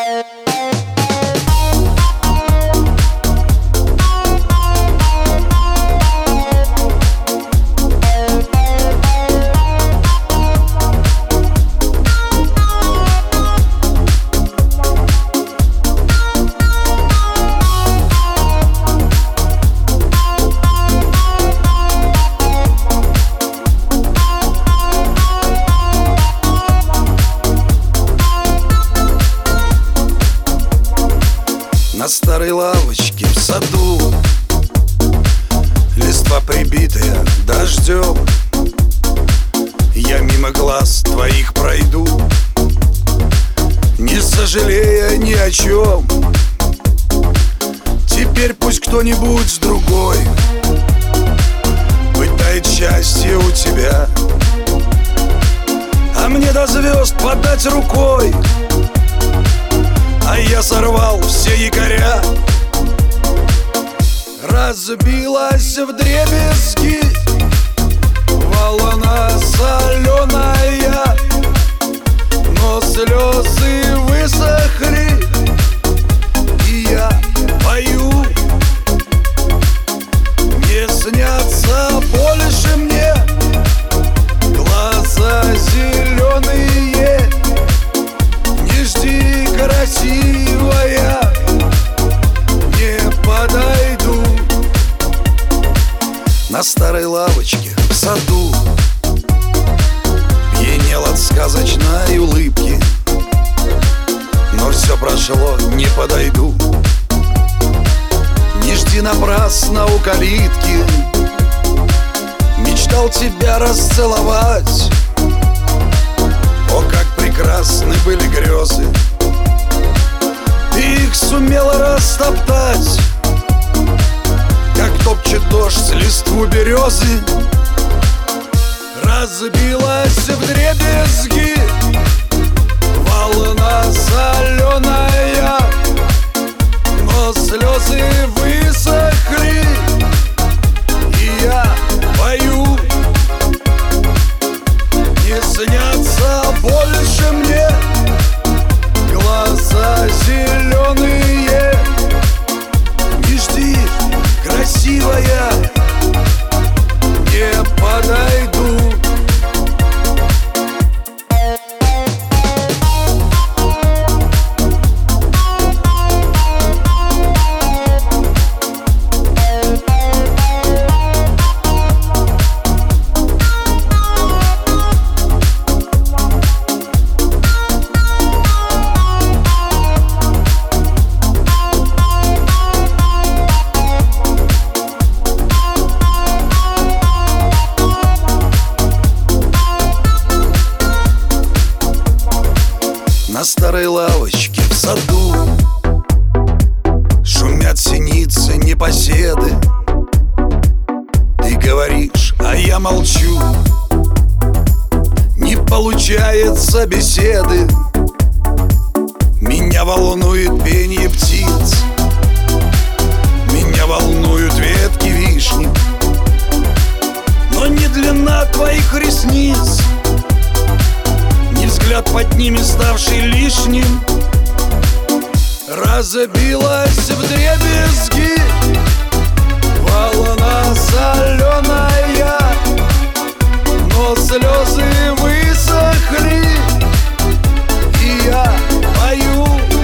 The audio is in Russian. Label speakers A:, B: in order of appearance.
A: На старой лавочке в саду, листва прибитая дождем, я мимо глаз твоих пройду, не сожалея ни о чем. Теперь пусть кто-нибудь другой пытает счастье у тебя, а мне до звезд подать рукой. А я сорвал все якоря. Разбилась вдребезги волна соленая, но слезы высохли, и я пою. Не снятся больше мне глаза зеленые. Не жди, красивая, не подойду. На старой лавочке в саду пьянел от сказочной улыбки, но все прошло, не подойду. Не жди напрасно у калитки, мечтал тебя расцеловать. О, как прекрасны были грезы, ты их сумела растоптать, как топчет дождь листву березы. Разбилась вдребезги волна соленая, но слезы высохли, и я пою. Не снятся больше мне глаза зеленые. Не жди, красивая, не подойду. На старой лавочке в саду шумят синицы непоседы. Ты говоришь, а я молчу, не получается беседы. Меня волнует пение птиц, меня волнуют ветки вишни, но не длина твоих ресниц, взгляд под ними ставший лишним. Разбилась вдребезги волна соленая, но слезы высохли, и я пою.